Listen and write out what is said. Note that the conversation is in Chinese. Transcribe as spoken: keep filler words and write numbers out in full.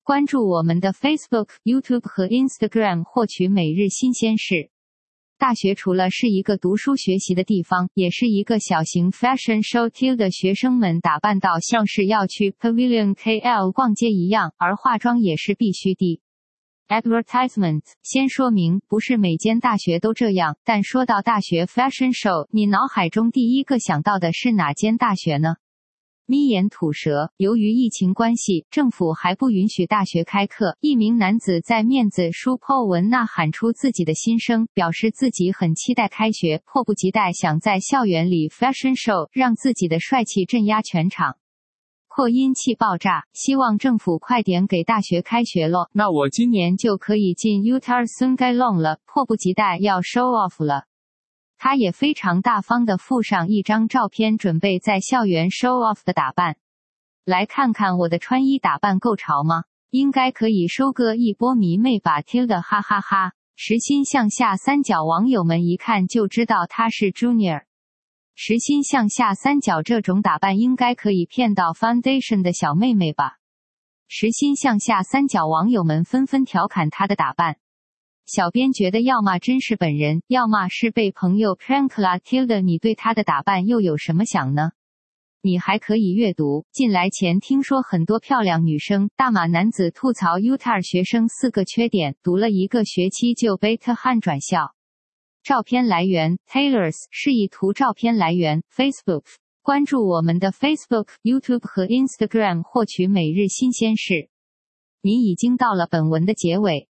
关注我们的 Facebook、YouTube 和 Instagram 获取每日新鲜事。大学除了是一个读书学习的地方，也是一个小型 fashion show Tilda 学生们打扮到像是要去 Pavilion K L 逛街一样，而化妆也是必须的。Advertisement 先说明，不是每间大学都这样，但说到大学 fashion show， 你脑海中第一个想到的是哪间大学呢？眯眼吐舌，由于疫情关系，政府还不允许大学开课。一名男子在面子书 po 文呐喊出自己的心声，表示自己很期待开学，迫不及待想在校园里 fashion show， 让自己的帅气镇压全场。扩音器爆炸，希望政府快点给大学开学咯，那我今年就可以进 Utah Sungailong 了，迫不及待要 show off 了。他也非常大方地附上一张照片，准备在校园 show off 的打扮。来看看我的穿衣打扮够潮吗？应该可以收割一波迷妹吧 Tilda 哈哈哈。实心向下三角网友们一看就知道他是 Junior。实心向下三角这种打扮应该可以骗到 Foundation 的小妹妹吧。实心向下三角网友们纷纷调侃他的打扮。小编觉得要么真是本人，要么是被朋友 prank 啦 Tilda 你对他的打扮又有什么想呢？你还可以阅读。进来前听说很多漂亮女生，大马男子吐槽 Utah 学生四个缺点，读了一个学期就被特汉转校。照片来源 Taylors 示意图照片来源 Facebook。关注我们的 Facebook、YouTube 和 Instagram 获取每日新鲜事。你已经到了本文的结尾。